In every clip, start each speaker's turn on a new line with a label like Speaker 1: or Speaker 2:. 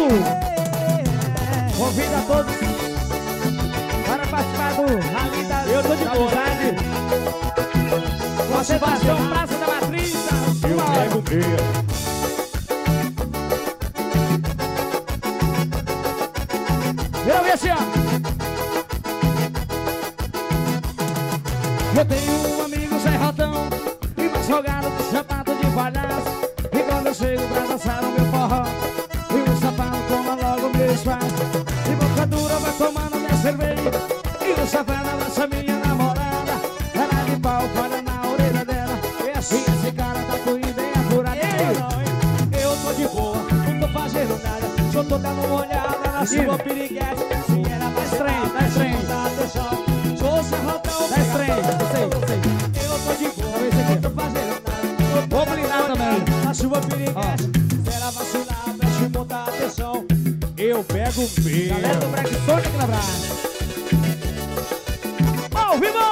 Speaker 1: Convido a todos para participar do Rally da
Speaker 2: Eu tô de boa.
Speaker 1: Amizade. Concentração Praça da Matriz.
Speaker 2: Eu pego meia.
Speaker 1: Eu vi assim, ó. Eu tenho um amigo serrotão e mais jogado de sapato de palhaço. E quando eu chego pra dançar o meu forró, e o sapato toma logo meu espaço. E boca dura vai tomando minha cerveja, e o safado lança minha namorada. Ela de pau para na orelha dela, e esse cara tá com ideia furada.
Speaker 2: Eu tô de boa, não tô fazendo nada. Só tô dando uma olhada na sua piriguete. Se era mais trem,
Speaker 1: dá trem.
Speaker 2: dá atenção. Sou serrotão,
Speaker 1: Dá trem, eu sei.
Speaker 2: Eu tô de boa, não tô fazendo nada.
Speaker 1: Vou blindar também.
Speaker 2: Na sua piriguete. Se era vacilar, preste muita atenção. Eu pego o meia.
Speaker 1: Galera do Black Sonic aqui na praia. Ao vivo!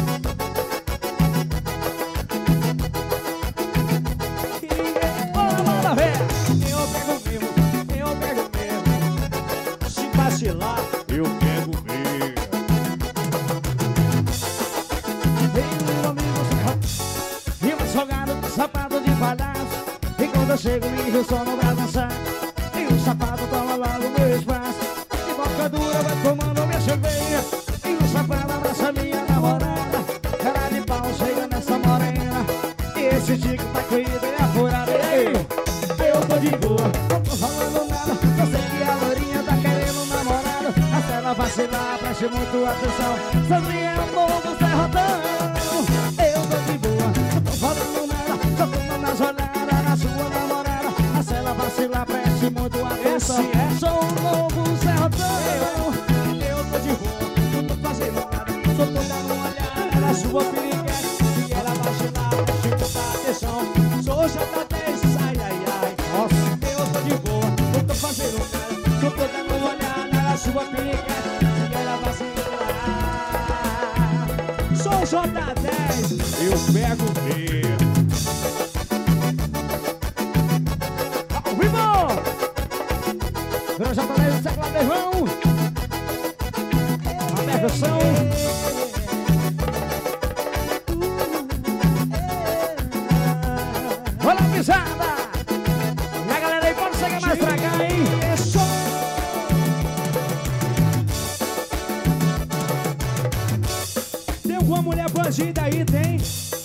Speaker 1: Bora, bora, velho!
Speaker 2: Eu pego mesmo, eu pego mesmo. Se vacilar, eu pego meia.
Speaker 1: Tem um amigo e uma jogada de sapato de palhaço. E quando eu chego, me enche o sono pra dançar. E o sapato toma logo meu espaço. E boca dura vai tomando minha cerveja. E o sapato abraça minha namorada. Cara de pau chega nessa morena. E esse tico tá com ideia furada. E aí? Eu tô de boa, não tô falando nada. Eu sei que a loirinha tá querendo um namorado. Até ela vacilar, preste muito atenção. Sandrinha é um novo serrotão. Eu tô de boa, não tô falando nada. Só tô nas olhadas na sua namorada. Até ela vacilar, preste muito atenção. Sou um novo serrotão.
Speaker 2: Eu tô de boa, não tô fazendo nada. Só tô dando uma olhada na sua piriguete. Se ela vacilar, preste muita atenção. Sou J10, ai, ai, ai.
Speaker 1: Nossa,
Speaker 2: Eu tô de boa, não tô fazendo nada. Só tô dando uma olhada na sua piriguete. Se ela vacilar. Sou J10, eu pego meia.
Speaker 1: ao vivo! Eu já falei do século Devão. A percussão. Olha a pisada! E a galera aí pode chegar mais pra cá, hein?
Speaker 2: Tem alguma mulher bandida aí, tem?